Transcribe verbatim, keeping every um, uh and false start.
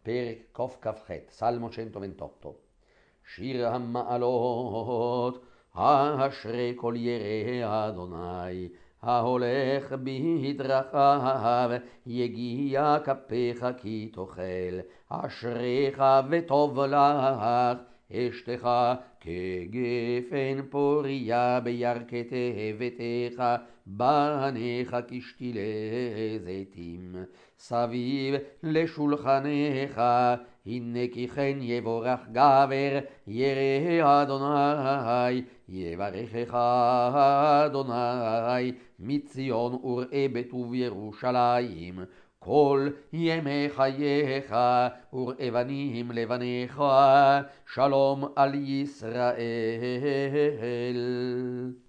פרק קכ"ח, סלמו centoventotto. שיר המעלות, האשרי כל ירא אדוני, ההולך בדרכיו, יגיע כפיך כי תאכל, אשריך וטוב לך, אשתך כגפן פוריה בירכתי ביתך, בניך כשתילי זיתים, סביב לשולחנך, הנה כי כן יבורך גבר, ירא אדוני, יברכך אדוני, מציון וראה בטוב ירושלים, כל ימי חייך וראה בנים לבניך, שלום על ישראל.